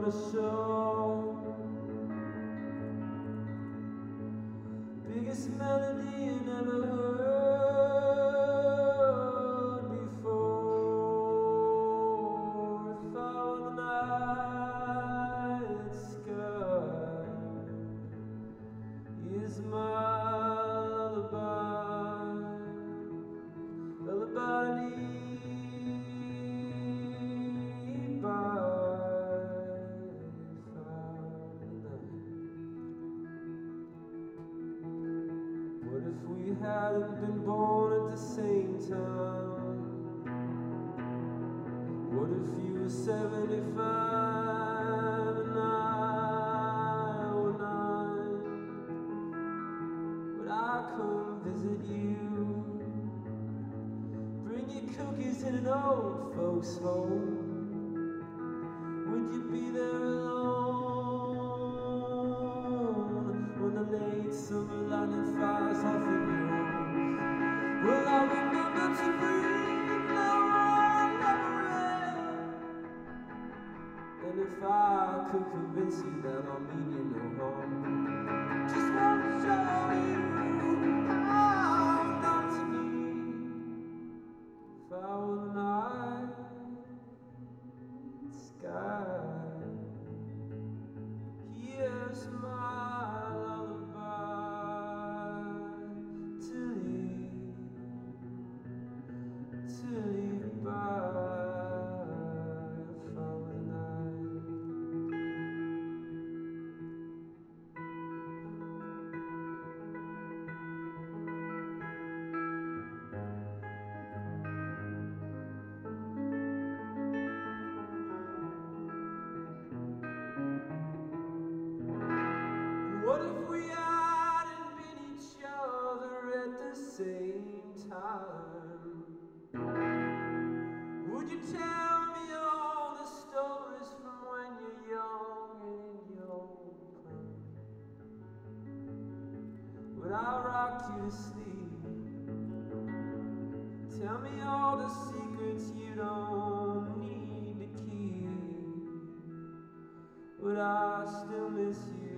show to show. Biggest melody you never heard before. If I were the night sky, is my lullaby, lullaby to lead by. What if we hadn't been born at the same time? What if you were 75 and I were 9? Would I come visit you? Bring you cookies in an old folks' home? Would you be there alone when the late summer lightning fires off in your arms? Will I remember to breathe the one never end? And if I could convince you that I'll mean you no harm, just want to show you how not to be. If I were the night sky, here's my lullaby to lead by. If I were the night. What if we hadn't been each other at the same time? Would you tell me all the stories from when you're young and in your prime? Would I rock you to sleep? Tell me all the secrets you don't need to keep? Would I still miss you